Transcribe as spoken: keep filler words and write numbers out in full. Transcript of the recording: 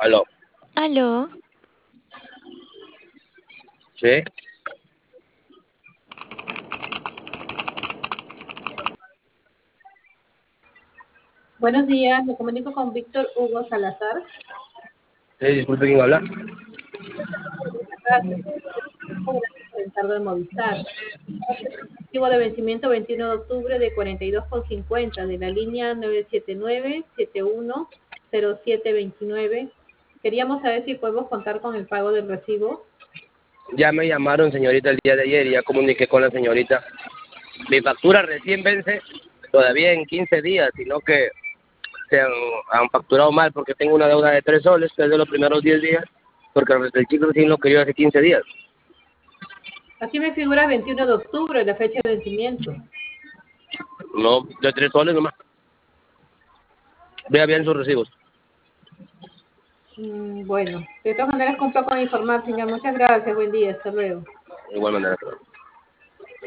Aló. Aló, Sí. Buenos días, me comunico con Víctor Hugo Salazar. Sí, disculpe, ¿quién habla? Gracias por el cargo de Movistar. Recibo de vencimiento veintiuno de octubre de cuarenta y dos con cincuenta de la línea nueve siete nueve, siete uno cero siete veintinueve. Queríamos saber si podemos contar con el pago del recibo. Ya me llamaron, señorita, el día de ayer y ya comuniqué con la señorita. Mi factura recién vence todavía en quince días, sino que se han, han facturado mal porque tengo una deuda de tres soles, que es de los primeros diez días, porque el chico recién lo quería hace quince días. Aquí me figura veintiuno de octubre, la fecha de vencimiento. No, de tres soles nomás. Vea bien sus recibos. Mm, bueno, de todas maneras cumplo con informar, señor. Muchas gracias, buen día, hasta luego. De igual manera, claro.